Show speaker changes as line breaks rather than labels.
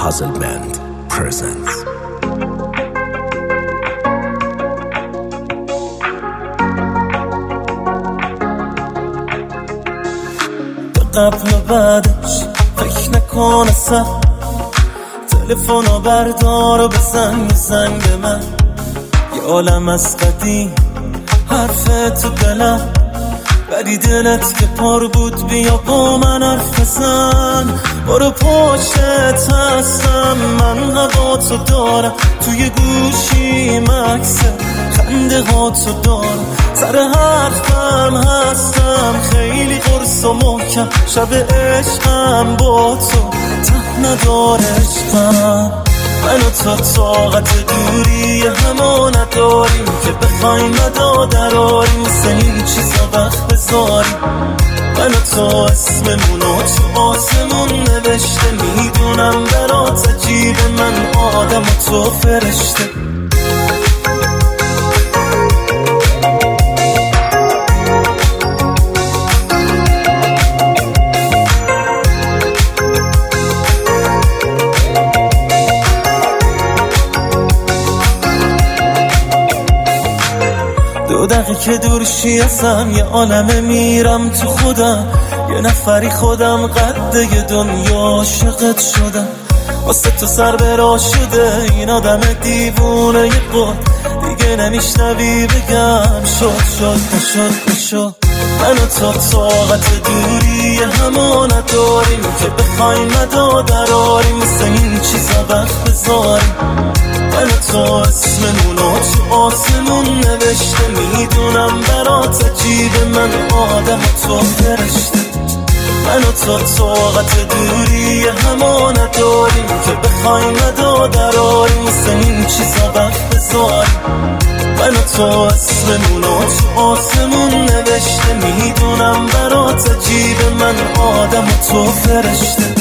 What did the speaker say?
Puzzle Band presents.
قبل و بعدش فکر نکن اصلا، تلفنو بردار و بزن به من. یه عالم از قدیم حرفت تو دلم، ولی دلت که پر بود بیا با من حرف بزن. برو پشتت هستم، من هواتو دارم، توی گوشی مکسه خنده هاتو دارم، سر حرفم هستم خیلی قرص و محکم. شب عشقم با تو ته نداره عشقم. من و تو طاقت دوری همو نداریم که بخوایم مدادراریم، مثل این چیزا وقت بذاریم. من و تو اسممونو تو آسمون نوشته، میدونم برات عجیبه، من آدم و تو فرشته. دو دقیقه که دورشی ازم یه عالمه میرم تو خودم، یه نفری خودم قده دنیا عاشقت شدم. واسه تو سر برا شده این آدم دیوونه یه قد، دیگه نمیشنوی بگم شد نشد. من و تو طاقت دوری همو نداریم که بخوایم مدادراریم، مثل این چیزا وقت بذاریم. من و تو اسممونو تو آسمون نوشته، میدونم برات عجیبه، من آدم و تو فرشته. من و تو طاقت دوری همو نداریم که بخوایم مدادراریم، مثل این چیزا وقت بذاریم. من و تو اسممونو تو آسمون نوشته، میدونم برات عجیبه، من آدم و تو فرشته.